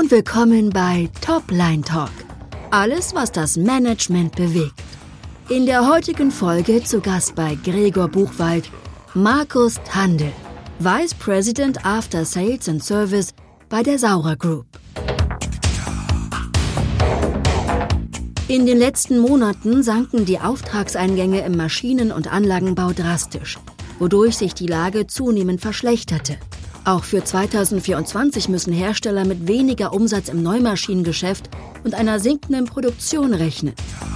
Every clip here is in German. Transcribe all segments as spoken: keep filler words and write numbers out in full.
und willkommen bei Topline Talk. Alles, was das Management bewegt. In der heutigen Folge zu Gast bei Gregor Buchwald, Markus Tandl, Vice President After Sales and Service bei der Saurer Group. In den letzten Monaten sanken die Auftragseingänge im Maschinen- und Anlagenbau drastisch, wodurch sich die Lage zunehmend verschlechterte. Auch für zweitausendvierundzwanzig müssen Hersteller mit weniger Umsatz im Neumaschinengeschäft und einer sinkenden Produktion rechnen.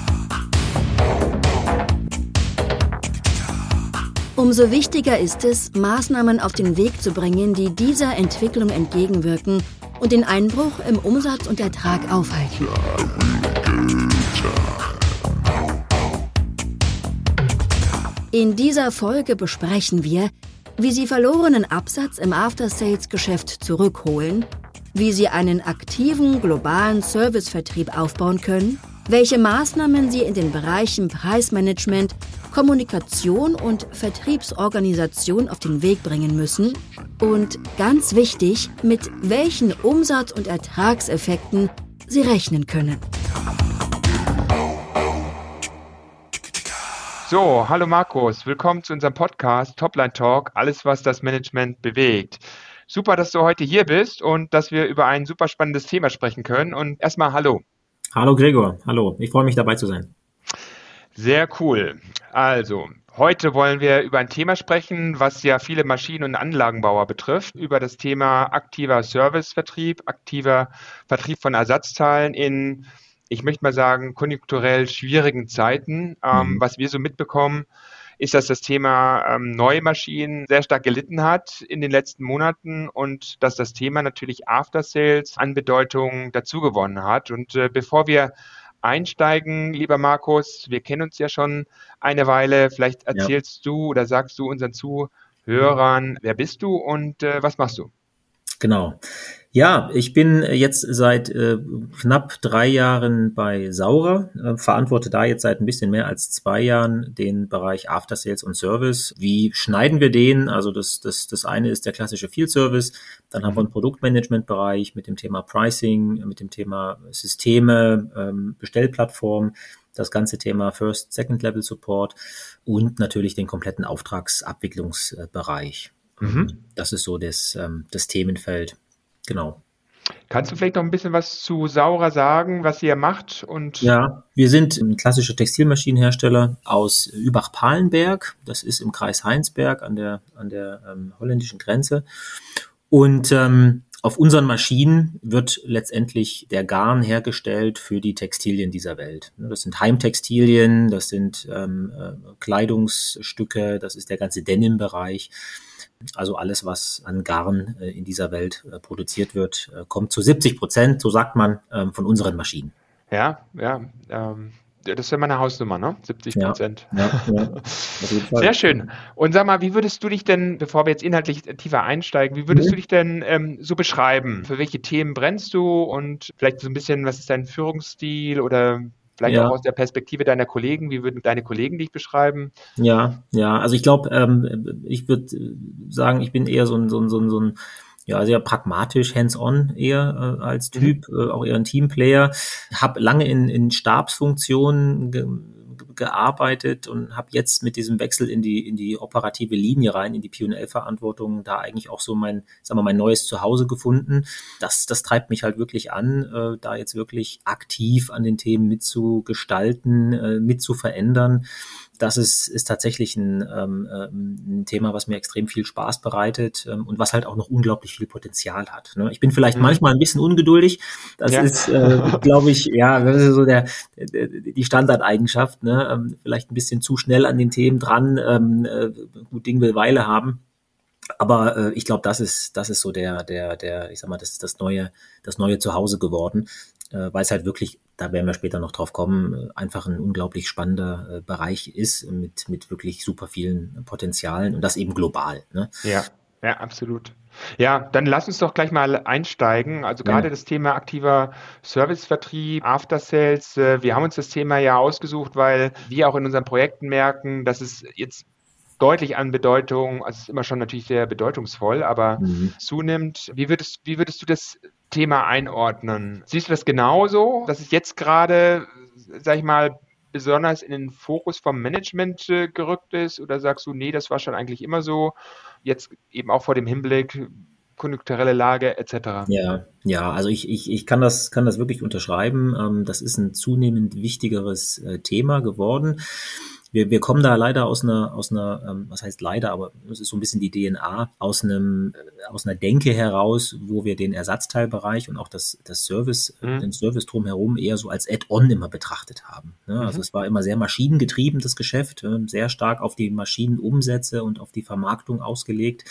Umso wichtiger ist es, Maßnahmen auf den Weg zu bringen, die dieser Entwicklung entgegenwirken und den Einbruch im Umsatz und Ertrag aufhalten. In dieser Folge besprechen wir, wie Sie verlorenen Absatz im After-Sales-Geschäft zurückholen, wie Sie einen aktiven globalen Servicevertrieb aufbauen können, welche Maßnahmen Sie in den Bereichen Preismanagement, Kommunikation und Vertriebsorganisation auf den Weg bringen müssen und, ganz wichtig, mit welchen Umsatz- und Ertragseffekten Sie rechnen können. So, hallo Markus, willkommen zu unserem Podcast Topline Talk, alles was das Management bewegt. Super, dass du heute hier bist und dass wir über ein super spannendes Thema sprechen können. Und erstmal hallo. Hallo Gregor, hallo, ich freue mich dabei zu sein. Sehr cool. Also, heute wollen wir über ein Thema sprechen, was ja viele Maschinen- und Anlagenbauer betrifft, über das Thema aktiver Servicevertrieb, aktiver Vertrieb von Ersatzteilen in, ich möchte mal sagen, konjunkturell schwierigen Zeiten. Ähm, mhm. Was wir so mitbekommen, ist, dass das Thema ähm, neue Maschinen sehr stark gelitten hat in den letzten Monaten und dass das Thema natürlich After Sales an Bedeutung dazugewonnen hat. Und äh, bevor wir einsteigen, lieber Markus, wir kennen uns ja schon eine Weile, vielleicht erzählst ja. du oder sagst du unseren Zuhörern, wer bist du und äh, was machst du? Genau. Ja, ich bin jetzt seit äh, knapp drei Jahren bei Saurer, äh, verantworte da jetzt seit ein bisschen mehr als zwei Jahren den Bereich After Sales und Service. Wie schneiden wir den? Also das, das, das eine ist der klassische Field Service, dann haben wir einen Produktmanagement-Bereich mit dem Thema Pricing, mit dem Thema Systeme, ähm, Bestellplattform, das ganze Thema First, Second Level Support und natürlich den kompletten Auftragsabwicklungsbereich. Mhm. Das ist so das, ähm, das Themenfeld. Genau. Kannst du vielleicht noch ein bisschen was zu Saurer sagen, was ihr macht? Und ja, wir sind ein klassischer Textilmaschinenhersteller aus Übach-Palenberg. Das ist im Kreis Heinsberg an der, an der ähm, holländischen Grenze. Und ähm, auf unseren Maschinen wird letztendlich der Garn hergestellt für die Textilien dieser Welt. Das sind Heimtextilien, das sind ähm, äh, Kleidungsstücke, das ist der ganze Denim-Bereich. Also alles, was an Garn äh, in dieser Welt äh, produziert wird, äh, kommt zu siebzig Prozent, so sagt man, ähm, von unseren Maschinen. Ja, ja, ähm, das wäre meine Hausnummer, ne? siebzig Prozent. Ja, ja, ja. Sehr schön. Und sag mal, wie würdest du dich denn, bevor wir jetzt inhaltlich tiefer einsteigen, wie würdest mhm. du dich denn ähm, so beschreiben? Für welche Themen brennst du und vielleicht so ein bisschen, was ist dein Führungsstil oder vielleicht ja. auch aus der Perspektive deiner Kollegen, wie würden deine Kollegen dich beschreiben? Ja, ja, also ich glaube, ähm, ich würde sagen, ich bin eher so ein, so ein, so ein, so ein ja, sehr pragmatisch, hands-on eher äh, als Typ, mhm. äh, auch eher ein Teamplayer. Habe lange in, in Stabsfunktionen ge- gearbeitet und habe jetzt mit diesem Wechsel in die in die operative Linie rein, in die P und L-Verantwortung, da eigentlich auch so mein, sagen wir mal, mein neues Zuhause gefunden. Das das treibt mich halt wirklich an, äh, da jetzt wirklich aktiv an den Themen mitzugestalten, äh, mitzuverändern. Das ist, ist tatsächlich ein, ähm, ein Thema, was mir extrem viel Spaß bereitet ähm, und was halt auch noch unglaublich viel Potenzial hat. Ne? Ich bin vielleicht mhm. manchmal ein bisschen ungeduldig. Das ja. ist, äh, glaube ich, ja, das ist so der, der die Standardeigenschaft. Ne? Ähm, vielleicht ein bisschen zu schnell an den Themen dran. Ähm, äh, gut Ding will Weile haben. Aber äh, ich glaube, das ist, das ist so der, der, der, ich sag mal, das ist das neue, das neue Zuhause geworden, äh, weil es halt wirklich, da werden wir später noch drauf kommen, einfach ein unglaublich spannender äh, Bereich ist mit, mit wirklich super vielen Potenzialen und das eben global. Ne? Ja, ja, absolut. Ja, dann lass uns doch gleich mal einsteigen. Also gerade ja. das Thema aktiver Servicevertrieb, After Sales. Äh, wir haben uns das Thema ja ausgesucht, weil wir auch in unseren Projekten merken, dass es jetzt deutlich an Bedeutung, also es ist immer schon natürlich sehr bedeutungsvoll, aber mhm. zunimmt. Wie würdest, wie würdest du das Thema einordnen? Siehst du das genauso, dass es jetzt gerade, sag ich mal, besonders in den Fokus vom Management äh, gerückt ist? Oder sagst du, nee, das war schon eigentlich immer so, jetzt eben auch vor dem Hinblick, konjunkturelle Lage et cetera? Ja, ja, also ich, ich, ich kann das, kann das wirklich unterschreiben. Ähm, das ist ein zunehmend wichtigeres äh, Thema geworden. Wir, wir kommen da leider aus einer, aus einer, ähm, was heißt leider, aber es ist so ein bisschen die D N A, aus einem, aus einer Denke heraus, wo wir den Ersatzteilbereich und auch das, das Service, Mhm. den Service drumherum eher so als Add-on immer betrachtet haben. Ne? Also Mhm. es war immer sehr maschinengetrieben, das Geschäft, äh, sehr stark auf die Maschinenumsätze und auf die Vermarktung ausgelegt.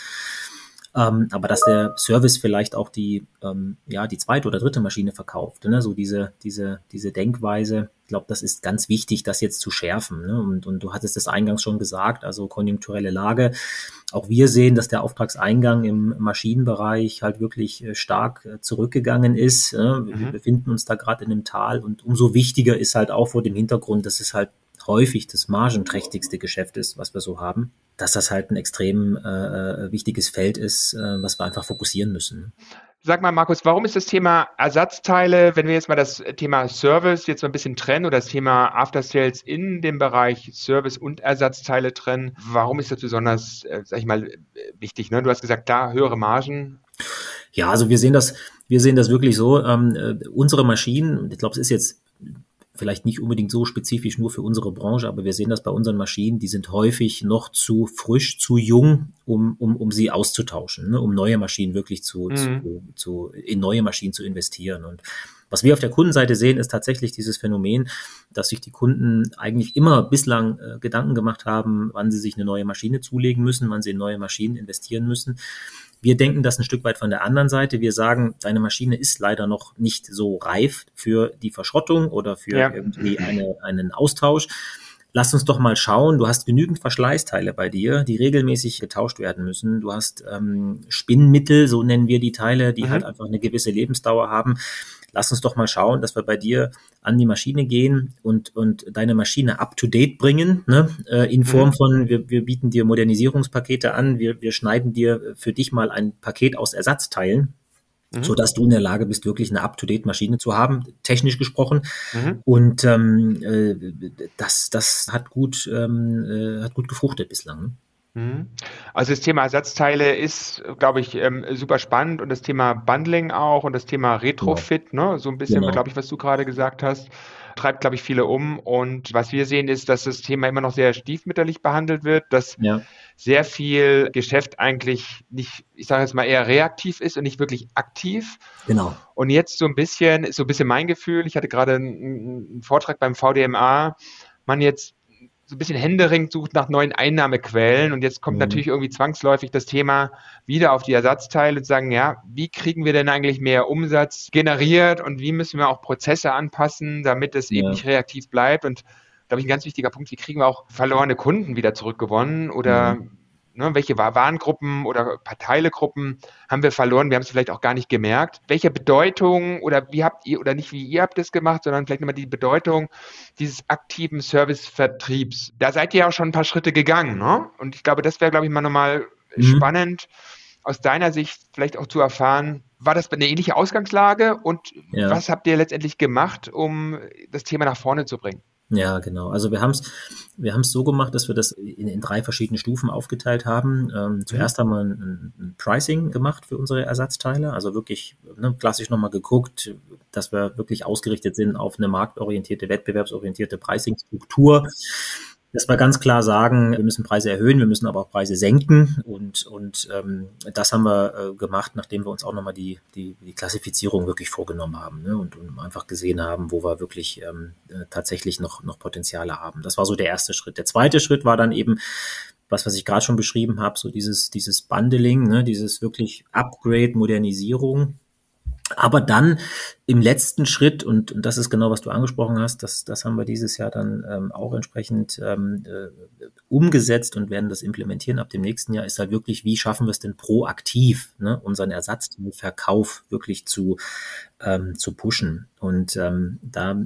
Ähm, aber dass der Service vielleicht auch die, ähm, ja, die zweite oder dritte Maschine verkauft, ne? So diese, diese, diese Denkweise. Ich glaube, das ist ganz wichtig, das jetzt zu schärfen, ne? Und, und du hattest es eingangs schon gesagt, also konjunkturelle Lage. Auch wir sehen, dass der Auftragseingang im Maschinenbereich halt wirklich äh, stark äh, zurückgegangen ist. Äh? Wir Mhm. befinden uns da gerade in einem Tal und umso wichtiger ist halt auch vor dem Hintergrund, dass es halt häufig das margenträchtigste Geschäft ist, was wir so haben, dass das halt ein extrem äh, wichtiges Feld ist, äh, was wir einfach fokussieren müssen. Sag mal, Markus, warum ist das Thema Ersatzteile, wenn wir jetzt mal das Thema Service jetzt mal ein bisschen trennen oder das Thema After Sales in dem Bereich Service und Ersatzteile trennen, warum ist das besonders, äh, sag ich mal, äh, wichtig? Ne? Du hast gesagt, klar, höhere Margen. Ja, also wir sehen das, wir sehen das wirklich so. Ähm, äh, unsere Maschinen, ich glaube, es ist jetzt vielleicht nicht unbedingt so spezifisch nur für unsere Branche, aber wir sehen das bei unseren Maschinen, die sind häufig noch zu frisch, zu jung, um, um, um sie auszutauschen, ne? Um neue Maschinen wirklich zu, Mhm. zu, zu, in neue Maschinen zu investieren. Und was wir auf der Kundenseite sehen, ist tatsächlich dieses Phänomen, dass sich die Kunden eigentlich immer bislang äh, Gedanken gemacht haben, wann sie sich eine neue Maschine zulegen müssen, wann sie in neue Maschinen investieren müssen. Wir denken das ein Stück weit von der anderen Seite. Wir sagen, deine Maschine ist leider noch nicht so reif für die Verschrottung oder für Ja. irgendwie eine, einen Austausch. Lass uns doch mal schauen. Du hast genügend Verschleißteile bei dir, die regelmäßig getauscht werden müssen. Du hast ähm, Spinnmittel, so nennen wir die Teile, die Mhm. halt einfach eine gewisse Lebensdauer haben. Lass uns doch mal schauen, dass wir bei dir an die Maschine gehen und, und deine Maschine up-to-date bringen, ne? äh, in Form Mhm. von, wir, wir bieten dir Modernisierungspakete an, wir, wir schneiden dir für dich mal ein Paket aus Ersatzteilen, Mhm. sodass du in der Lage bist, wirklich eine up-to-date Maschine zu haben, technisch gesprochen. Mhm. Und ähm, äh, das, das hat gut, ähm, äh, hat gut gefruchtet bislang. Ne? Mhm. Also das Thema Ersatzteile ist, glaube ich, ähm, super spannend und das Thema Bundling auch und das Thema Retrofit, ne, so ein bisschen, Genau. glaube ich, was du gerade gesagt hast, treibt, glaube ich, viele um. Und was wir sehen, ist, dass das Thema immer noch sehr stiefmütterlich behandelt wird, dass Ja, sehr viel Geschäft eigentlich nicht, ich sage jetzt mal, eher reaktiv ist und nicht wirklich aktiv. genau. Und jetzt so ein bisschen, ist so ein bisschen mein Gefühl, ich hatte gerade einen, einen Vortrag beim V D M A, man jetzt so ein bisschen händeringend sucht nach neuen Einnahmequellen und jetzt kommt Mhm. natürlich irgendwie zwangsläufig das Thema wieder auf die Ersatzteile und sagen, ja, wie kriegen wir denn eigentlich mehr Umsatz generiert und wie müssen wir auch Prozesse anpassen, damit es eben Ja. nicht reaktiv bleibt und glaube ich, ein ganz wichtiger Punkt, wie kriegen wir auch verlorene Kunden wieder zurückgewonnen oder Mhm. ne, welche Warengruppen oder Parteilegruppen haben wir verloren, wir haben es vielleicht auch gar nicht gemerkt. Welche Bedeutung oder wie habt ihr, oder nicht wie ihr habt es gemacht, sondern vielleicht nochmal die Bedeutung dieses aktiven Servicevertriebs. Da seid ihr ja auch schon ein paar Schritte gegangen, ne? Und ich glaube, das wäre, glaube ich, mal nochmal Mhm. spannend, aus deiner Sicht vielleicht auch zu erfahren, war das eine ähnliche Ausgangslage und Ja. was habt ihr letztendlich gemacht, um das Thema nach vorne zu bringen? Ja, genau. Also wir haben es wir haben's so gemacht, dass wir das in, in drei verschiedene Stufen aufgeteilt haben. Ähm, zuerst haben wir ein, ein Pricing gemacht für unsere Ersatzteile, also wirklich ne, klassisch nochmal geguckt, dass wir wirklich ausgerichtet sind auf eine marktorientierte, wettbewerbsorientierte Pricing-Struktur. Dass wir ganz klar sagen, wir müssen Preise erhöhen, wir müssen aber auch Preise senken und, und ähm, das haben wir äh, gemacht, nachdem wir uns auch nochmal die, die, die Klassifizierung wirklich vorgenommen haben, ne? und, und einfach gesehen haben, wo wir wirklich ähm, äh, tatsächlich noch, noch Potenziale haben. Das war so der erste Schritt. Der zweite Schritt war dann eben, was, was ich gerade schon beschrieben habe, so dieses, dieses Bundling, ne? Dieses wirklich Upgrade, Modernisierung. Aber dann im letzten Schritt, und, und das ist genau, was du angesprochen hast, das, das haben wir dieses Jahr dann ähm, auch entsprechend ähm, äh, umgesetzt und werden das implementieren ab dem nächsten Jahr, ist halt wirklich, wie schaffen wir es denn proaktiv, ne, unseren Ersatzteilverkauf wirklich zu, ähm, zu pushen. Und ähm, da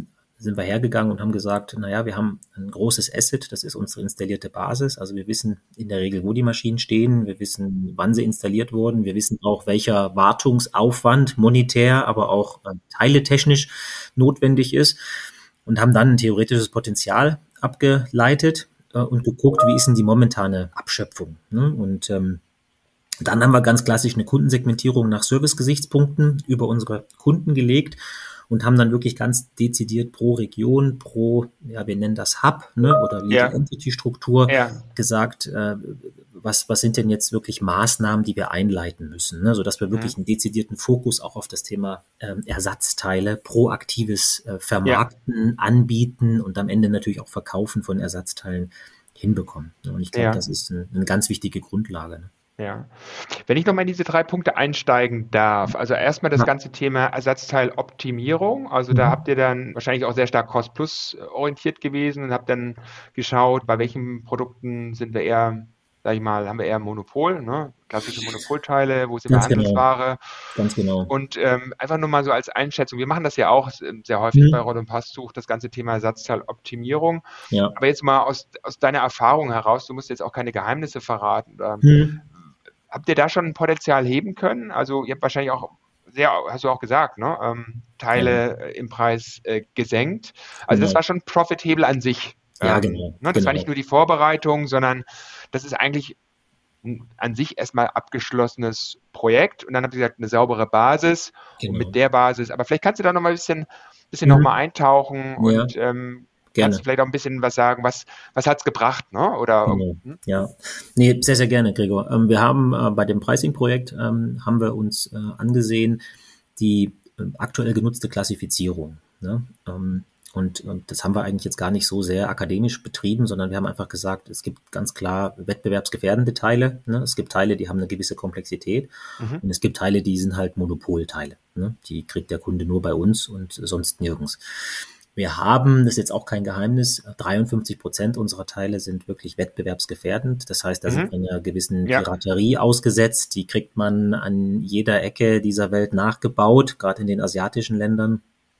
sind wir hergegangen und haben gesagt, naja, wir haben ein großes Asset, das ist unsere installierte Basis. Also wir wissen in der Regel, wo die Maschinen stehen, wir wissen, wann sie installiert wurden, wir wissen auch, welcher Wartungsaufwand monetär, aber auch äh, teiletechnisch notwendig ist und haben dann ein theoretisches Potenzial abgeleitet äh, und geguckt, wie ist denn die momentane Abschöpfung. Ne? Und ähm, dann haben wir ganz klassisch eine Kundensegmentierung nach Service-Gesichtspunkten über unsere Kunden gelegt und haben dann wirklich ganz dezidiert pro Region, pro, ja, wir nennen das Hub, ne, oder Legal Ja. Entity Struktur Ja. gesagt, äh, was, was sind denn jetzt wirklich Maßnahmen, die wir einleiten müssen, ne, sodass wir wirklich Mhm. einen dezidierten Fokus auch auf das Thema ähm, Ersatzteile, proaktives äh, Vermarkten, Anbieten und am Ende natürlich auch Verkaufen von Ersatzteilen hinbekommen. Und ich glaube, Ja. das ist ein, eine ganz wichtige Grundlage. Ne? Ja. Wenn ich nochmal in diese drei Punkte einsteigen darf, also erstmal das Ja. ganze Thema Ersatzteiloptimierung, also da Mhm. habt ihr dann wahrscheinlich auch sehr stark Cost-Plus orientiert gewesen und habt dann geschaut, bei welchen Produkten sind wir eher, sag ich mal, haben wir eher Monopol, ne? Klassische Monopolteile, wo sind wir Ganz genau. Handelsware? Ganz genau. Und ähm, einfach nur mal so als Einschätzung, wir machen das ja auch sehr häufig Mhm. bei Rod und Passtuch, das ganze Thema Ersatzteiloptimierung. Ja. Aber jetzt mal aus, aus deiner Erfahrung heraus, du musst jetzt auch keine Geheimnisse verraten, oder Mhm. habt ihr da schon ein Potenzial heben können? Also ihr habt wahrscheinlich auch sehr, hast du auch gesagt, ne? ähm, Teile äh, im Preis äh, gesenkt. Also das Genau. war schon Profit-Hebel an sich. Ja, Ähm, genau, Ne? Das war genau. nicht nur die Vorbereitung, sondern das ist eigentlich ein an sich erstmal abgeschlossenes Projekt. Und dann habt ihr gesagt, eine saubere Basis. Und Genau. mit der Basis, aber vielleicht kannst du da noch mal ein bisschen, bisschen Mhm. noch mal eintauchen Ja. und ähm, Gerne. kannst du vielleicht auch ein bisschen was sagen, was, was hat es gebracht, ne? Oder Genau. hm? Ja, nee, sehr, sehr gerne, Gregor. Ähm, wir haben äh, bei dem Pricing-Projekt ähm, haben wir uns äh, angesehen, die äh, aktuell genutzte Klassifizierung. Ne? Ähm, und, und das haben wir eigentlich jetzt gar nicht so sehr akademisch betrieben, sondern wir haben einfach gesagt, es gibt ganz klar wettbewerbsgefährdende Teile. Ne? Es gibt Teile, die haben eine gewisse Komplexität Mhm. und es gibt Teile, die sind halt Monopolteile. Ne? Die kriegt der Kunde nur bei uns und sonst nirgends. Wir haben, das ist jetzt auch kein Geheimnis, dreiundfünfzig Prozent unserer Teile sind wirklich wettbewerbsgefährdend. Das heißt, da sind Mhm. wir einer gewissen Ja. Piraterie ausgesetzt. Die kriegt man an jeder Ecke dieser Welt nachgebaut, gerade in den asiatischen Ländern.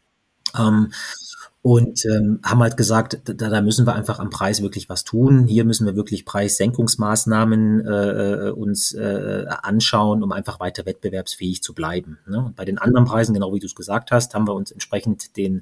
Ähm, und ähm, haben halt gesagt, da, da müssen wir einfach am Preis wirklich was tun. Hier müssen wir wirklich Preissenkungsmaßnahmen äh, uns äh, anschauen, um einfach weiter wettbewerbsfähig zu bleiben. Ne? Und bei den anderen Preisen, genau wie du es gesagt hast, haben wir uns entsprechend den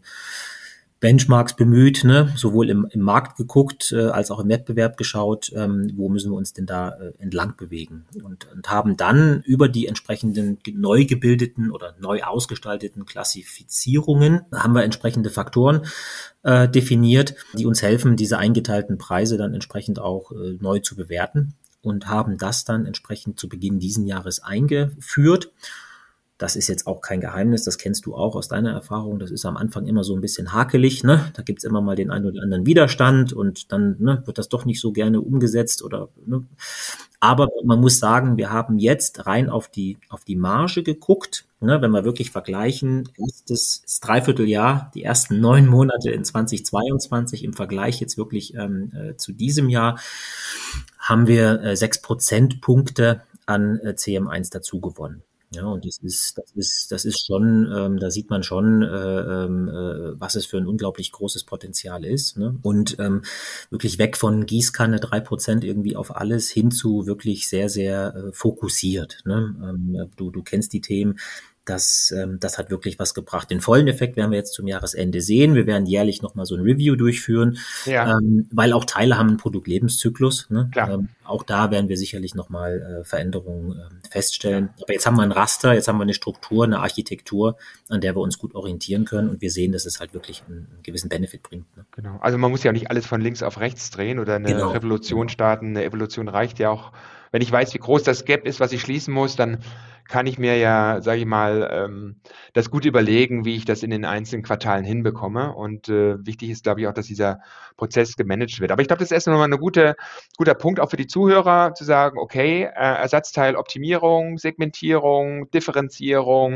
Benchmarks bemüht, ne? Sowohl im, im Markt geguckt, äh, als auch im Wettbewerb geschaut, ähm, wo müssen wir uns denn da äh, entlang bewegen und, und haben dann über die entsprechenden neu gebildeten oder neu ausgestalteten Klassifizierungen haben wir entsprechende Faktoren äh, definiert, die uns helfen, diese eingeteilten Preise dann entsprechend auch äh, neu zu bewerten und haben das dann entsprechend zu Beginn diesen Jahres eingeführt. Das ist jetzt auch kein Geheimnis, das kennst du auch aus deiner Erfahrung. Das ist am Anfang immer so ein bisschen hakelig, ne? Da gibt's immer mal den einen oder anderen Widerstand und dann ne, wird das doch nicht so gerne umgesetzt oder. Ne? Aber man muss sagen, wir haben jetzt rein auf die auf die Marge geguckt. Ne? Wenn wir wirklich vergleichen, erstes das Dreivierteljahr, die ersten neun Monate in zweitausendzweiundzwanzig im Vergleich jetzt wirklich ähm, äh, zu diesem Jahr, haben wir äh, sechs Prozentpunkte an äh, C M eins dazu gewonnen. Ja, und das ist, das ist, das ist schon, ähm, da sieht man schon, äh, äh, was es für ein unglaublich großes Potenzial ist. Ne? Und ähm, wirklich weg von Gießkanne drei Prozent irgendwie auf alles hin zu wirklich sehr, sehr äh, fokussiert. Ne? Ähm, du, du kennst die Themen. Das, ähm, das hat wirklich was gebracht. Den vollen Effekt werden wir jetzt zum Jahresende sehen. Wir werden jährlich nochmal so ein Review durchführen, Ja. ähm, weil auch Teile haben einen Produktlebenszyklus. Ne? Klar. Ähm, auch da werden wir sicherlich nochmal äh, Veränderungen äh, feststellen. Aber jetzt haben wir ein Raster, jetzt haben wir eine Struktur, eine Architektur, an der wir uns gut orientieren können und wir sehen, dass es halt wirklich einen, einen gewissen Benefit bringt. Ne? Genau. Also man muss ja auch nicht alles von links auf rechts drehen oder eine Genau, Revolution genau. starten. Eine Evolution reicht ja auch. Wenn ich weiß, wie groß das Gap ist, was ich schließen muss, dann kann ich mir ja, sage ich mal, ähm, das gut überlegen, wie ich das in den einzelnen Quartalen hinbekomme. Und äh, wichtig ist, glaube ich, auch, dass dieser Prozess gemanagt wird. Aber ich glaube, das ist erst nochmal ein gute, guter Punkt auch für die Zuhörer, zu sagen, okay, äh, Ersatzteiloptimierung, Segmentierung, Differenzierung,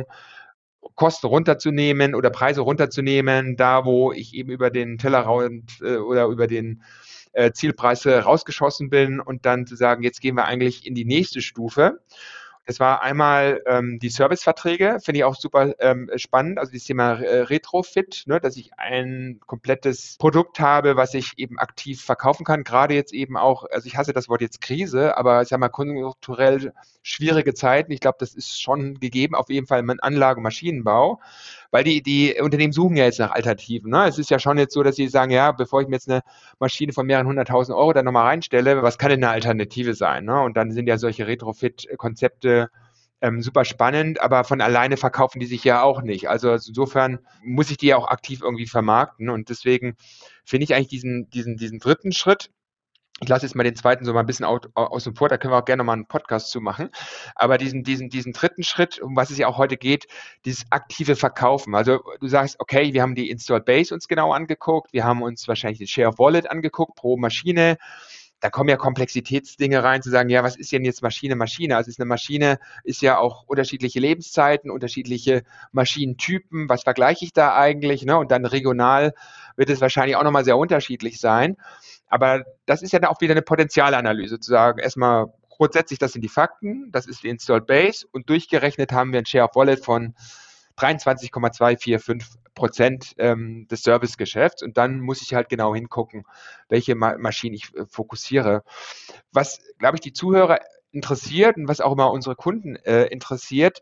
Kosten runterzunehmen oder Preise runterzunehmen, da wo ich eben über den Tellerrand äh, oder über den äh, Zielpreis äh, rausgeschossen bin und dann zu sagen, jetzt gehen wir eigentlich in die nächste Stufe. Das war einmal ähm, die Serviceverträge, finde ich auch super ähm, spannend, also das Thema äh, Retrofit, ne, dass ich ein komplettes Produkt habe, was ich eben aktiv verkaufen kann, gerade jetzt eben auch, also ich hasse das Wort jetzt Krise, aber ich sag mal konjunkturell schwierige Zeiten, ich glaube, das ist schon gegeben, auf jeden Fall im Anlage- und Maschinenbau, weil die, die Unternehmen suchen ja jetzt nach Alternativen. Ne? Es ist ja schon jetzt so, dass sie sagen, ja, bevor ich mir jetzt eine Maschine von mehreren hunderttausend Euro da nochmal reinstelle, was kann denn eine Alternative sein? Ne? Und dann sind ja solche Retrofit-Konzepte ähm, super spannend, aber von alleine verkaufen die sich ja auch nicht. Also insofern muss ich die ja auch aktiv irgendwie vermarkten und deswegen finde ich eigentlich diesen, diesen, diesen dritten Schritt, ich lasse jetzt mal den zweiten so mal ein bisschen außen vor, da können wir auch gerne mal einen Podcast zu machen. Aber diesen, diesen, diesen dritten Schritt, um was es ja auch heute geht, dieses aktive Verkaufen. Also du sagst, okay, wir haben die Installed Base uns genau angeguckt, wir haben uns wahrscheinlich den Share of Wallet angeguckt pro Maschine. Da kommen ja Komplexitätsdinge rein, zu sagen, ja, was ist denn jetzt Maschine, Maschine? Also ist eine Maschine, ist ja auch unterschiedliche Lebenszeiten, unterschiedliche Maschinentypen. Was vergleiche ich da eigentlich? Ne? Und dann regional wird es wahrscheinlich auch nochmal sehr unterschiedlich sein. Aber das ist ja dann auch wieder eine Potenzialanalyse, zu sagen, erstmal grundsätzlich, das sind die Fakten, das ist die Installed Base und durchgerechnet haben wir ein Share of Wallet von dreiundzwanzig Komma zweihundertfünfundvierzig Prozent ähm, des Servicegeschäfts und dann muss ich halt genau hingucken, welche Ma- Maschinen ich äh, fokussiere. Was, glaube ich, die Zuhörer interessiert und was auch immer unsere Kunden äh, interessiert,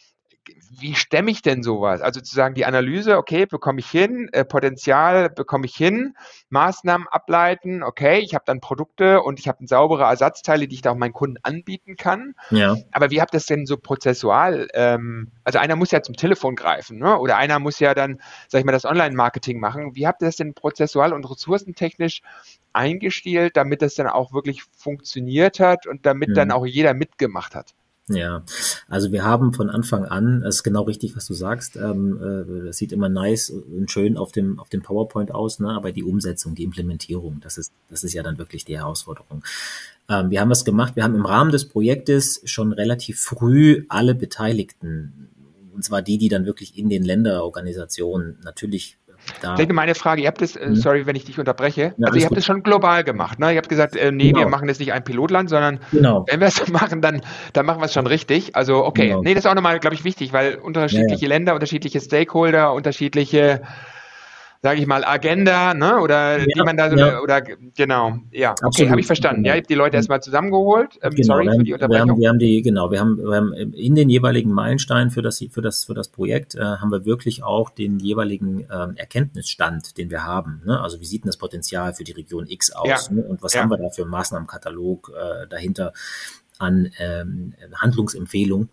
wie stemme ich denn sowas? Also zu sagen, die Analyse, okay, bekomme ich hin, äh, Potenzial bekomme ich hin, Maßnahmen ableiten, okay, ich habe dann Produkte und ich habe saubere Ersatzteile, die ich da auch meinen Kunden anbieten kann. Ja. Aber wie habt ihr das denn so prozessual? Ähm, also einer muss ja zum Telefon greifen, ne? Oder einer muss ja dann, sag ich mal, das Online-Marketing machen. Wie habt ihr das denn prozessual und ressourcentechnisch eingestielt, damit das dann auch wirklich funktioniert hat und damit mhm. dann auch jeder mitgemacht hat? Ja, also wir haben von Anfang an, es ist genau richtig, was du sagst, ähm, äh, das sieht immer nice und schön auf dem auf dem PowerPoint aus, ne? Aber die Umsetzung, die Implementierung, das ist das ist ja dann wirklich die Herausforderung. Ähm, wir haben was gemacht, wir haben im Rahmen des Projektes schon relativ früh alle Beteiligten, und zwar die, die dann wirklich in den Länderorganisationen natürlich da. Vielleicht meine Frage, ihr habt das, äh, sorry, wenn ich dich unterbreche, ja, also ihr habt das schon global gemacht, ne? Ihr habt gesagt, äh, nee, genau. wir machen das nicht ein Pilotland, sondern genau. wenn wir es machen, dann, dann machen wir es schon richtig. Also okay, genau. nee, das ist auch nochmal, glaube ich, wichtig, weil unterschiedliche ja, ja. Länder, unterschiedliche Stakeholder, unterschiedliche, sage ich mal, Agenda, ne? Oder ja, wie man da so, ja. oder genau, ja, okay, habe ich verstanden. Genau. Ja, ihr habt die Leute erstmal zusammengeholt. Ähm, genau, sorry haben, für die Unterbrechung. Wir haben, wir haben die, genau, wir haben, wir haben in den jeweiligen Meilensteinen für das, für das, für das Projekt äh, haben wir wirklich auch den jeweiligen ähm, Erkenntnisstand, den wir haben. Ne? Also wie sieht denn das Potenzial für die Region X aus? Ja. Ne? Und was ja. haben wir da für einen Maßnahmenkatalog äh, dahinter an ähm, Handlungsempfehlungen?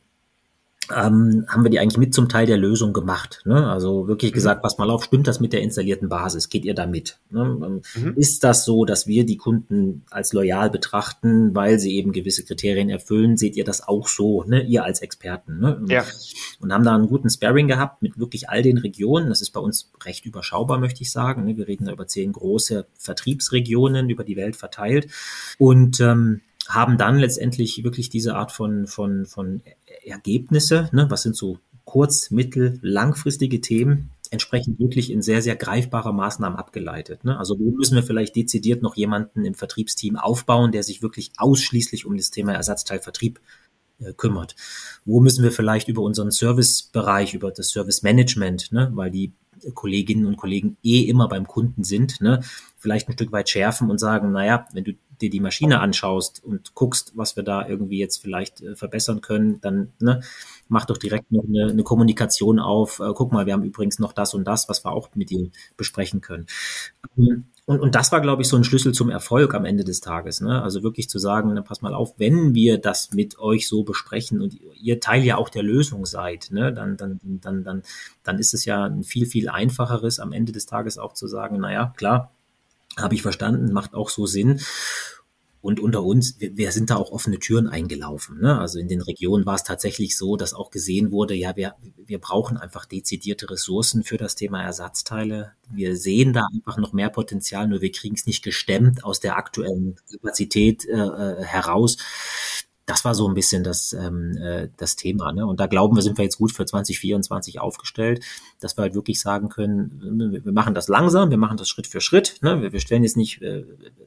Ähm, haben wir die eigentlich mit zum Teil der Lösung gemacht. Ne? Also wirklich gesagt, pass mal auf, stimmt das mit der installierten Basis? Geht ihr da mit? Ne? Mhm. Ist das so, dass wir die Kunden als loyal betrachten, weil sie eben gewisse Kriterien erfüllen? Seht ihr das auch so, ne? Ihr als Experten? Ne? Ja. Und haben da einen guten Sparring gehabt mit wirklich all den Regionen. Das ist bei uns recht überschaubar, möchte ich sagen. Ne? Wir reden da über zehn große Vertriebsregionen über die Welt verteilt und ähm, haben dann letztendlich wirklich diese Art von, von, von Ergebnisse, ne? Was sind so kurz-, mittel-, langfristige Themen, entsprechend wirklich in sehr, sehr greifbare Maßnahmen abgeleitet. Ne? Also wo müssen wir vielleicht dezidiert noch jemanden im Vertriebsteam aufbauen, der sich wirklich ausschließlich um das Thema Ersatzteilvertrieb äh, kümmert? Wo müssen wir vielleicht über unseren Servicebereich, über das Service-Management, ne? Weil die Kolleginnen und Kollegen eh immer beim Kunden sind, ne? Vielleicht ein Stück weit schärfen und sagen, naja, wenn du dir die Maschine anschaust und guckst, was wir da irgendwie jetzt vielleicht äh, verbessern können, dann ne, mach doch direkt noch eine, eine Kommunikation auf. Äh, guck mal, wir haben übrigens noch das und das, was wir auch mit dir besprechen können. Und, und das war, glaube ich, so ein Schlüssel zum Erfolg am Ende des Tages. Ne? Also wirklich zu sagen, na, pass mal auf, wenn wir das mit euch so besprechen und ihr Teil ja auch der Lösung seid, ne, dann, dann, dann, dann, dann ist es ja ein viel, viel einfacheres am Ende des Tages auch zu sagen, naja, klar, habe ich verstanden, macht auch so Sinn. Und unter uns, wir, wir sind da auch offene Türen eingelaufen. Ne? Also in den Regionen war es tatsächlich so, dass auch gesehen wurde, ja, wir, wir brauchen einfach dezidierte Ressourcen für das Thema Ersatzteile. Wir sehen da einfach noch mehr Potenzial, nur wir kriegen es nicht gestemmt aus der aktuellen Kapazität äh, heraus. Das war so ein bisschen das, ähm, äh, das Thema. Ne? Und da glauben wir, sind wir jetzt gut für zwanzig vierundzwanzig aufgestellt, dass wir halt wirklich sagen können, wir machen das langsam, wir machen das Schritt für Schritt. Ne? Wir, wir stellen jetzt nicht, äh,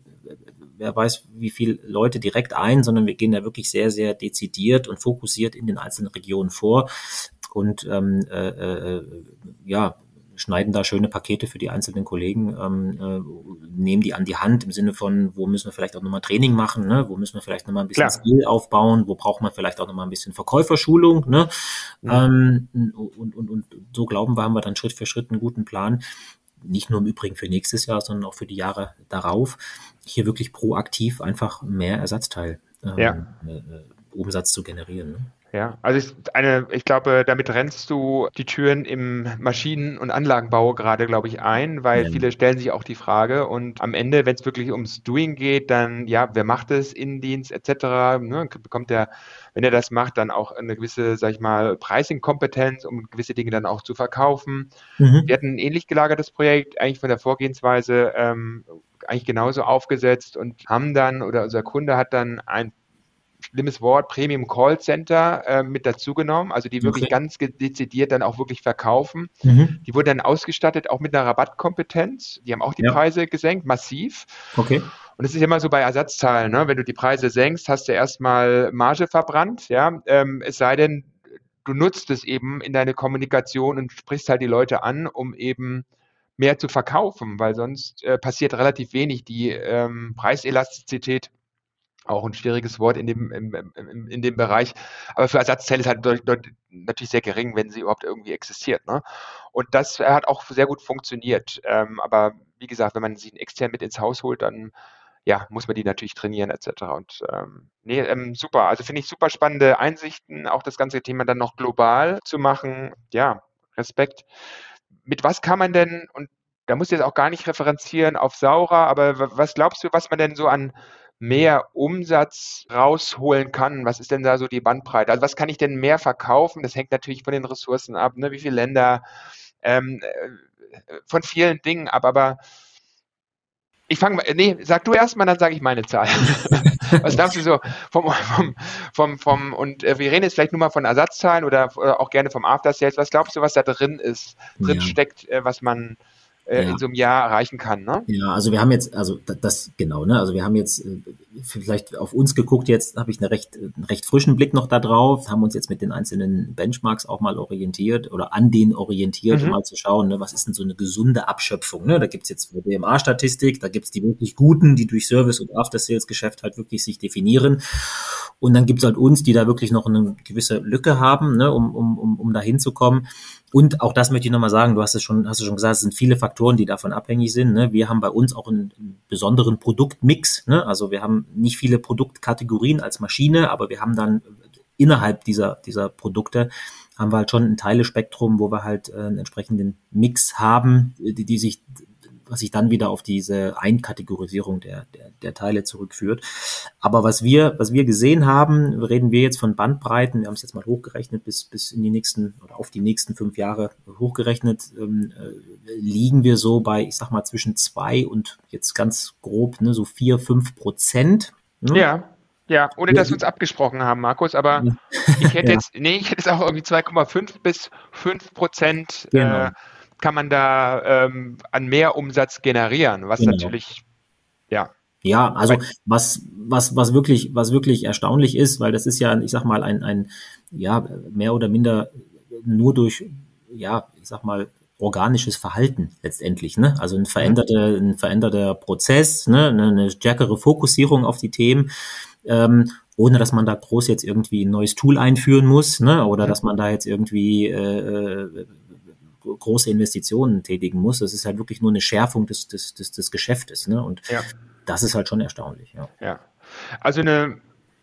wer weiß, wie viele Leute direkt ein, sondern wir gehen da wirklich sehr, sehr dezidiert und fokussiert in den einzelnen Regionen vor und ähm, äh, äh, ja, schneiden da schöne Pakete für die einzelnen Kollegen, ähm, äh, nehmen die an die Hand im Sinne von, wo müssen wir vielleicht auch nochmal Training machen, ne? Wo müssen wir vielleicht nochmal ein bisschen Klar. Skill aufbauen, wo braucht man vielleicht auch nochmal ein bisschen Verkäuferschulung, ne? Ja. Ähm, und, und, und so glauben wir, haben wir dann Schritt für Schritt einen guten Plan, nicht nur im Übrigen für nächstes Jahr, sondern auch für die Jahre darauf, hier wirklich proaktiv einfach mehr Ersatzteil ähm, ja. äh, Umsatz zu generieren. Ne? Ja, also ich, eine, ich glaube, damit rennst du die Türen im Maschinen- und Anlagenbau gerade, glaube ich, ein, weil ja. viele stellen sich auch die Frage und am Ende, wenn es wirklich ums Doing geht, dann, ja, wer macht es, Innendienst et cetera, ne, bekommt der, wenn er das macht, dann auch eine gewisse, sag ich mal, Pricing-Kompetenz, um gewisse Dinge dann auch zu verkaufen. Mhm. Wir hatten ein ähnlich gelagertes Projekt, eigentlich von der Vorgehensweise ähm, eigentlich genauso aufgesetzt und haben dann, oder unser Kunde hat dann ein schlimmes Wort, Premium Call Center äh, mit dazugenommen, also die wirklich okay. ganz dezidiert dann auch wirklich verkaufen. Mhm. Die wurden dann ausgestattet, auch mit einer Rabattkompetenz. Die haben auch die ja. Preise gesenkt, massiv. Okay. Und es ist immer so bei Ersatzteilen, ne? Wenn du die Preise senkst, hast du erstmal Marge verbrannt, ja. Ähm, es sei denn, du nutzt es eben in deine Kommunikation und sprichst halt die Leute an, um eben mehr zu verkaufen, weil sonst äh, passiert relativ wenig. Die ähm, Preiselastizität, auch ein schwieriges Wort in dem, im, im, in dem Bereich. Aber für Ersatzteile ist halt dort, dort natürlich sehr gering, wenn sie überhaupt irgendwie existiert. Ne? Und das hat auch sehr gut funktioniert. Ähm, aber wie gesagt, wenn man sie extern mit ins Haus holt, dann ja, muss man die natürlich trainieren et cetera. Und ähm, nee, ähm, super. Also finde ich super spannende Einsichten, auch das ganze Thema dann noch global zu machen. Ja, Respekt. Mit was kann man denn, und da muss ich jetzt auch gar nicht referenzieren auf Saurer, aber was glaubst du, was man denn so an mehr Umsatz rausholen kann? Was ist denn da so die Bandbreite? Also was kann ich denn mehr verkaufen? Das hängt natürlich von den Ressourcen ab, ne? Wie viele Länder, ähm, von vielen Dingen ab, aber ich fange mal, nee, sag du erst mal, dann sage ich meine Zahl. Was glaubst du so vom, vom, vom, vom und äh, wir reden jetzt vielleicht nur mal von Ersatzzahlen oder, oder auch gerne vom After Sales. Was glaubst du, was da drin ist, drin ja. steckt, äh, was man äh, ja. in so einem Jahr erreichen kann, ne? Ja, also wir haben jetzt, also das, genau, ne, also wir haben jetzt äh, vielleicht auf uns geguckt, jetzt habe ich eine recht, einen recht frischen Blick noch da drauf, haben uns jetzt mit den einzelnen Benchmarks auch mal orientiert oder an denen orientiert, mhm. um mal zu schauen, ne, was ist denn so eine gesunde Abschöpfung, ne? Da gibt's jetzt eine B M A-Statistik, da gibt's die wirklich guten, die durch Service- und After-Sales-Geschäft halt wirklich sich definieren. Und dann gibt's halt uns, die da wirklich noch eine gewisse Lücke haben, ne, um, um, um, um da hinzukommen. Und auch das möchte ich nochmal sagen, du hast es schon, hast du schon gesagt, es sind viele Faktoren, die davon abhängig sind. Ne? Wir haben bei uns auch einen, einen besonderen Produktmix. Ne? Also wir haben nicht viele Produktkategorien als Maschine, aber wir haben dann innerhalb dieser, dieser Produkte haben wir halt schon ein Teilespektrum, wo wir halt äh, einen entsprechenden Mix haben, die, die sich was sich dann wieder auf diese Einkategorisierung der, der, der Teile zurückführt. Aber was wir, was wir gesehen haben, reden wir jetzt von Bandbreiten, wir haben es jetzt mal hochgerechnet, bis, bis in die nächsten oder auf die nächsten fünf Jahre hochgerechnet, ähm, äh, liegen wir so bei, ich sag mal, zwischen zwei und jetzt ganz grob, ne, so vier, fünf Prozent. Ne? Ja. Ja, ohne dass wir uns abgesprochen haben, Markus, aber ich hätte ja. jetzt, nee, ich hätte jetzt auch irgendwie zwei Komma fünf bis fünf Prozent genau. äh, kann man da ähm, an mehr Umsatz generieren, was genau. natürlich, ja. Ja, also was, was, was wirklich, was wirklich erstaunlich ist, weil das ist ja, ich sag mal, ein, ein, ja, mehr oder minder nur durch, ja, ich sag mal, organisches Verhalten letztendlich, ne? Also ein veränderter, ein veränderter Prozess, ne? Eine, eine stärkere Fokussierung auf die Themen, ähm, ohne dass man da groß jetzt irgendwie ein neues Tool einführen muss, ne? Oder dass man da jetzt irgendwie äh, große Investitionen tätigen muss. Das ist halt wirklich nur eine Schärfung des, des, des, des Geschäftes, ne? Und ja. das ist halt schon erstaunlich, ja. Ja. Also eine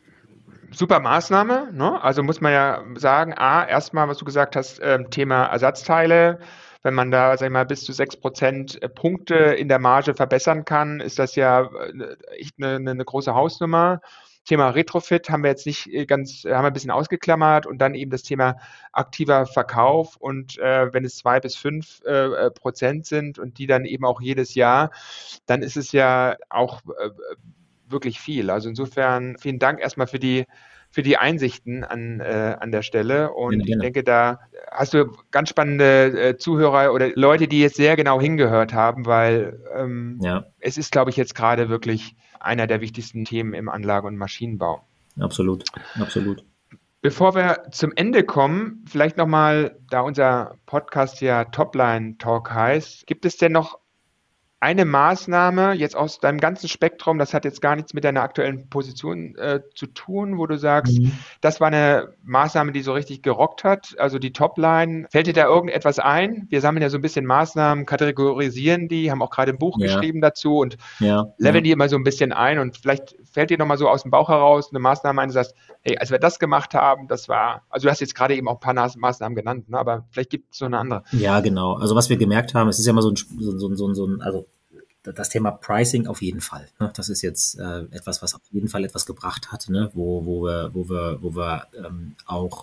super Maßnahme, ne? Also muss man ja sagen, A, erstmal, was du gesagt hast, ähm, Thema Ersatzteile. Wenn man da, sag ich mal, bis zu sechs Prozent Punkte in der Marge verbessern kann, ist das ja echt eine, eine große Hausnummer. Thema Retrofit haben wir jetzt nicht ganz, haben wir ein bisschen ausgeklammert und dann eben das Thema aktiver Verkauf und äh, wenn es zwei bis fünf äh, Prozent sind und die dann eben auch jedes Jahr, dann ist es ja auch äh, wirklich viel. Also insofern vielen Dank erstmal für die für die Einsichten an, äh, an der Stelle. Und Gerne, ich gerne. denke, da hast du ganz spannende äh, Zuhörer oder Leute, die jetzt sehr genau hingehört haben, weil ähm, Ja, es ist, glaube ich, jetzt gerade wirklich einer der wichtigsten Themen im Anlage- und Maschinenbau. absolut, absolut. Bevor wir zum Ende kommen, vielleicht nochmal, da unser Podcast ja Topline Talk heißt, gibt es denn noch eine Maßnahme jetzt aus deinem ganzen Spektrum, das hat jetzt gar nichts mit deiner aktuellen Position äh, zu tun, wo du sagst, Mhm. das war eine Maßnahme, die so richtig gerockt hat, also die Topline. Fällt dir da irgendetwas ein? Wir sammeln ja so ein bisschen Maßnahmen, kategorisieren die, haben auch gerade ein Buch Ja, geschrieben dazu und ja, leveln ja. die immer so ein bisschen ein und vielleicht fällt dir nochmal so aus dem Bauch heraus eine Maßnahme ein, du sagst, hey, als wir das gemacht haben, das war, also du hast jetzt gerade eben auch ein paar Nas- Maßnahmen genannt, ne, aber vielleicht gibt es noch eine andere. Ja, genau. Also was wir gemerkt haben, es ist ja immer so ein, so, so, so, so ein also das Thema Pricing auf jeden Fall. Ne? Das ist jetzt äh, etwas, was auf jeden Fall etwas gebracht hat, ne? wo, wo wir, wo wir, wo wir ähm, auch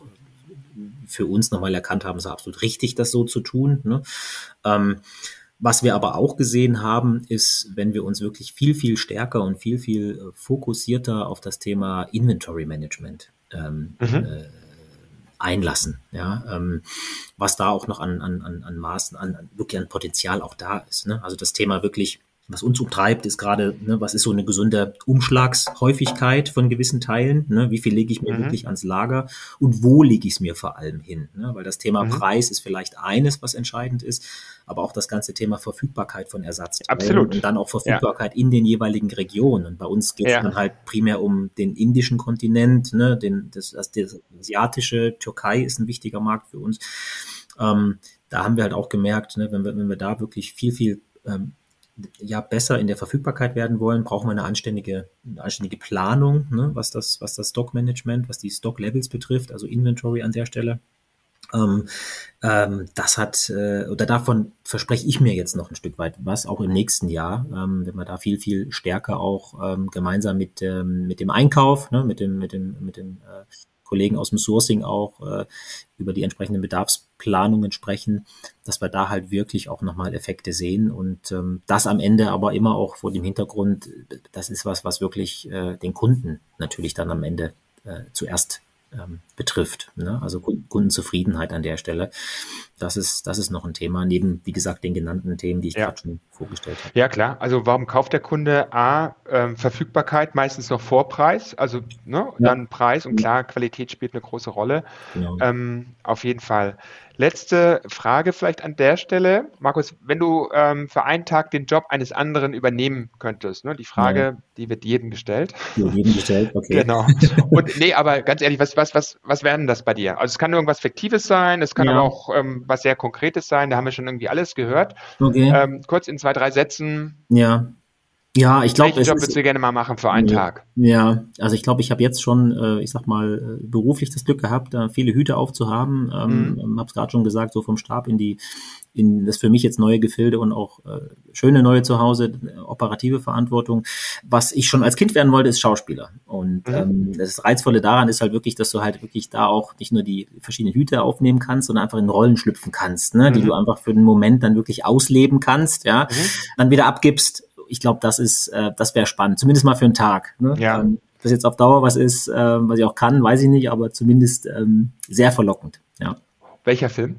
für uns nochmal erkannt haben, es ist absolut richtig, das so zu tun. Ne? Ähm, was wir aber auch gesehen haben, ist, wenn wir uns wirklich viel, viel stärker und viel, viel fokussierter auf das Thema Inventory Management ähm, Mhm. äh, einlassen, ja, ähm, was da auch noch an, an, an Maßen, an, an wirklich an Potenzial auch da ist. Ne? Also das Thema wirklich, was uns umtreibt, ist gerade, ne, was ist so eine gesunde Umschlagshäufigkeit von gewissen Teilen? Ne? Wie viel lege ich mir Mhm. wirklich ans Lager und wo lege ich es mir vor allem hin? Ne? Weil das Thema Mhm. Preis ist vielleicht eines, was entscheidend ist, aber auch das ganze Thema Verfügbarkeit von Ersatzteilen Absolut. und dann auch Verfügbarkeit ja. in den jeweiligen Regionen. Und bei uns geht es Ja. dann halt primär um den indischen Kontinent, ne? den, das, das, das asiatische, Türkei ist ein wichtiger Markt für uns. Ähm, da haben wir halt auch gemerkt, ne, wenn wir, wenn wir da wirklich viel, viel ähm, ja besser in der Verfügbarkeit werden wollen, brauchen wir eine anständige, eine anständige Planung, ne, was das, was das Stockmanagement, was die Stock-Levels betrifft, also Inventory an der Stelle. Ähm, ähm, das hat, äh, oder davon verspreche ich mir jetzt noch ein Stück weit was, auch im nächsten Jahr, ähm, wenn wir da viel, viel stärker auch ähm, gemeinsam mit, ähm, mit dem Einkauf, ne, mit dem, mit dem, mit dem äh, Kollegen aus dem Sourcing auch äh, über die entsprechenden Bedarfsplanungen sprechen, dass wir da halt wirklich auch nochmal Effekte sehen und ähm, das am Ende aber immer auch vor dem Hintergrund, das ist was, was wirklich äh, den Kunden natürlich dann am Ende äh, zuerst ähm, betrifft. Ne? Also Kundenzufriedenheit an der Stelle. Das ist, das ist noch ein Thema, neben, wie gesagt, den genannten Themen, die ich Ja. gerade schon vorgestellt habe. Ja, klar. Also warum kauft der Kunde A, ähm, Verfügbarkeit, meistens noch Vorpreis, also ne, Ja. dann Preis und klar, Qualität spielt eine große Rolle. Genau. Ähm, auf jeden Fall. Letzte Frage vielleicht an der Stelle. Markus, wenn du ähm, für einen Tag den Job eines anderen übernehmen könntest, ne, die Frage, Ja. die wird jedem gestellt. Für jeden gestellt, okay. Genau. Und nee, aber ganz ehrlich, was, was, was, was wäre denn das bei dir? Also es kann irgendwas Fiktives sein, es kann Ja. aber auch ähm, was sehr Konkretes sein, da haben wir schon irgendwie alles gehört. Okay. Ähm, kurz in zwei, drei Sätzen, Ja. Ja, ich glaube, welchen es Job ist, würdest du gerne mal machen für einen ja, Tag? Ja, also ich glaube, ich habe jetzt schon, äh, ich sag mal, äh, beruflich das Glück gehabt, da viele Hüte aufzuhaben. Ähm, Mhm. habe es gerade schon gesagt, so vom Stab in die, in das für mich jetzt neue Gefilde und auch äh, schöne neue Zuhause, äh, operative Verantwortung. Was ich schon als Kind werden wollte, ist Schauspieler. Und Mhm. ähm, das Reizvolle daran ist halt wirklich, dass du halt wirklich da auch nicht nur die verschiedenen Hüte aufnehmen kannst, sondern einfach in Rollen schlüpfen kannst, ne, die Mhm. du einfach für den Moment dann wirklich ausleben kannst, ja, Mhm. dann wieder abgibst. Ich glaube, das ist, äh, das wäre spannend, zumindest mal für einen Tag. Ne? Ja. Ähm, das jetzt auf Dauer was ist, äh, was ich auch kann, weiß ich nicht, aber zumindest ähm, sehr verlockend. Ja. Welcher Film?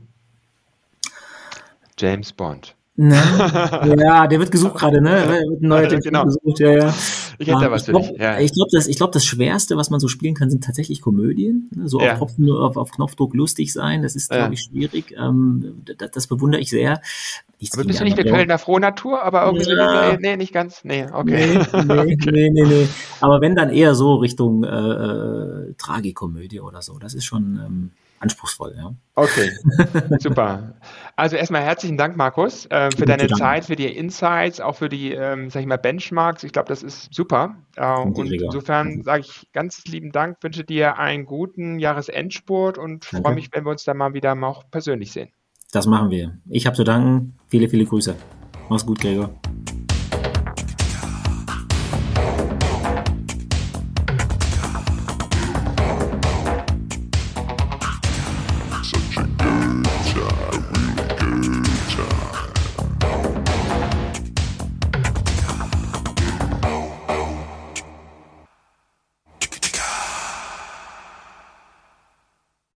James Bond. Ne? Ja, der wird gesucht gerade, ne? Der wird ein neuer James Genau. Bond gesucht, ja, ja. Ich hätte da Ähm, was ich für glaube, dich. Ja. ich glaube, das, ich glaube, das Schwerste, was man so spielen kann, sind tatsächlich Komödien. Ne? So Ja. auf, Tropfen, auf, auf Knopfdruck lustig sein, das ist, Ja. glaube ich, schwierig. Ähm, das, das bewundere ich sehr. Nichts Aber gegen bist du die nicht eine anderen. Kölner Frohnatur, aber irgendwie Ja. diese, nee, nicht ganz, nee, okay. Nee, nee, Okay. nee, nee, nee. Aber wenn dann eher so Richtung äh, äh, Tragikomödie oder so, das ist schon ähm, anspruchsvoll, ja. Okay, super. Also erstmal herzlichen Dank, Markus, äh, für Bitte deine danke. Zeit, für die Insights, auch für die, ähm, sag ich mal, Benchmarks. Ich glaube, das ist super. Äh, Danke, und Gregor. insofern sage ich ganz lieben Dank, wünsche dir einen guten Jahresendspurt und freue Danke. mich, wenn wir uns dann mal wieder mal auch persönlich sehen. Das machen wir. Ich habe zu danken. Viele, viele Grüße. Mach's gut, Gregor.